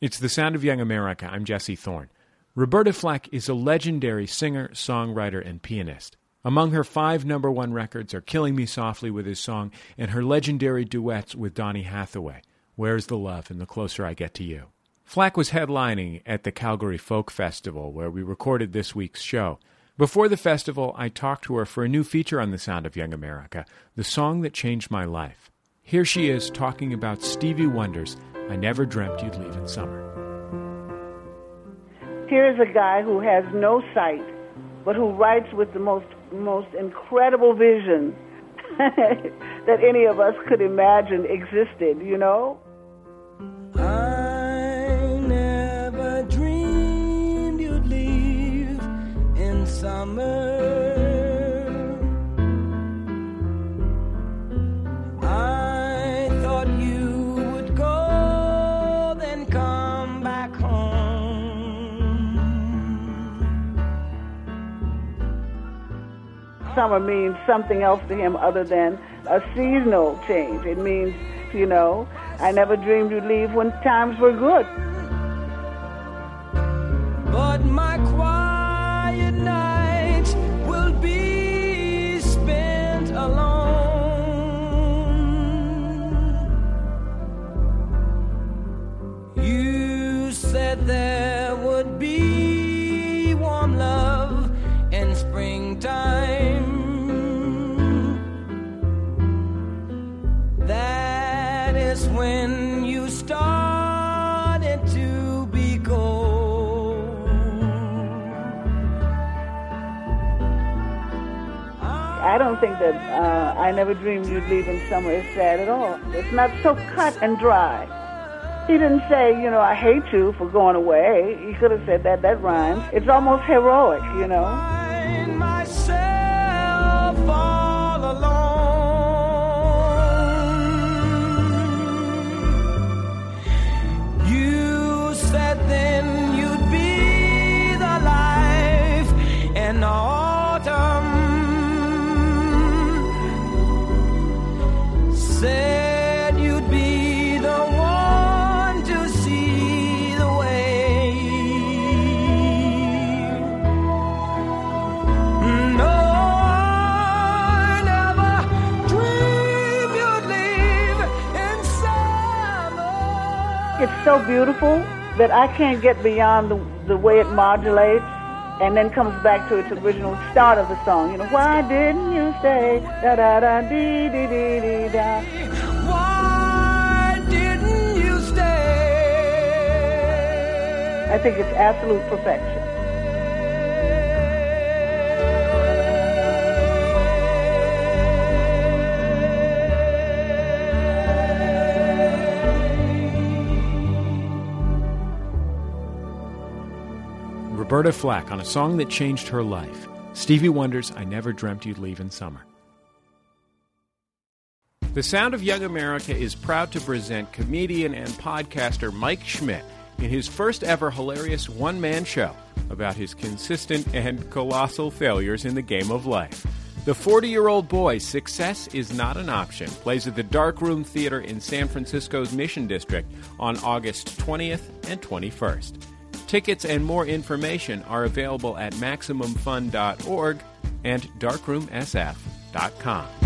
It's The Sound of Young America. I'm Jesse Thorne. Roberta Flack is a legendary singer, songwriter, and pianist. Among her 5 #1 records are Killing Me Softly with His Song and her legendary duets with Donny Hathaway, Where's the Love and The Closer I Get to You. Flack was headlining at the Calgary Folk Festival, where we recorded this week's show. Before the festival, I talked to her for a new feature on The Sound of Young America, The Song That Changed My Life. Here she is talking about Stevie Wonder's I Never Dreamt You'd Leave in Summer. Here's a guy who has no sight, but who writes with the most incredible vision that any of us could imagine existed, you know? I never dreamed you'd leave in summer. Summer means something else to him other than a seasonal change. It means, you know, I never dreamed you'd leave when times were good. But my quiet nights will be spent alone. You said there would be warm love in springtime. When you started to be cold, I don't think that I Never Dreamed You'd Leave in Summer is sad at all. It's not so cut and dry. He didn't say, you know, I hate you for going away. He could have said that rhymes. It's almost heroic, you know. Find myself all alone. Then you'd be the life in autumn. Said you'd be the one to see the way. No, I never dreamed you'd leave in summer. It's so beautiful that I can't get beyond the way it modulates and then comes back to its original start of the song. You know, why didn't you stay? Da da da dee dee dee dee da. Why didn't you stay? I think it's absolute perfection. Roberta Flack on a song that changed her life. Stevie Wonder's I Never Dreamt You'd Leave in Summer. The Sound of Young America is proud to present comedian and podcaster Mike Schmidt in his first ever hilarious one-man show about his consistent and colossal failures in the game of life. The 40-year-old boy's success is not an option plays at the Dark Room Theater in San Francisco's Mission District on August 20th and 21st. Tickets and more information are available at MaximumFun.org and DarkroomSF.com.